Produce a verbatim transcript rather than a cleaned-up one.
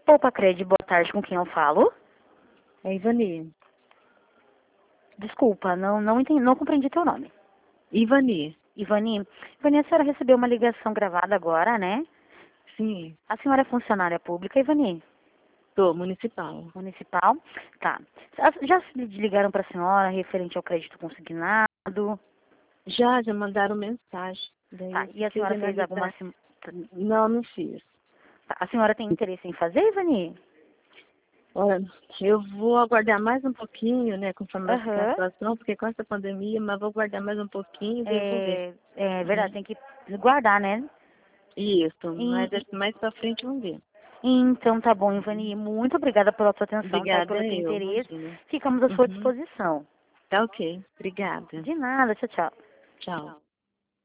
Poupa Cred, boa tarde, com quem eu falo? É Ivani. Desculpa, não, não, entendi, não compreendi teu nome. Ivani. Ivani, Ivani, a senhora recebeu uma ligação gravada agora, né? Sim, A senhora é funcionária pública, Ivani? tô municipal. Municipal? Tá. As- Já se ligaram para a senhora referente ao crédito consignado? Já, já mandaram mensagem. Daí Tá. eu E a fiquei senhora vendo fez ali alguma... pra... sim- Não, não fiz. tá, a senhora tem interesse em fazer, Ivani? Olha, eu vou aguardar mais um pouquinho, né, conforme vai ficar a Aham. situação, porque com essa pandemia, mas vou aguardar mais um pouquinho e daí eu vou ver. É, é verdade, Uhum. tem que guardar, né? Isso, mas E- mais pra frente vamos ver. Então tá bom, Ivani. Muito obrigada pela sua atenção, tá? E Obrigada pelo seu eu, interesse. imagina. Ficamos à sua Uhum. disposição. Tá ok. Obrigada. De nada, tchau, tchau. Tchau.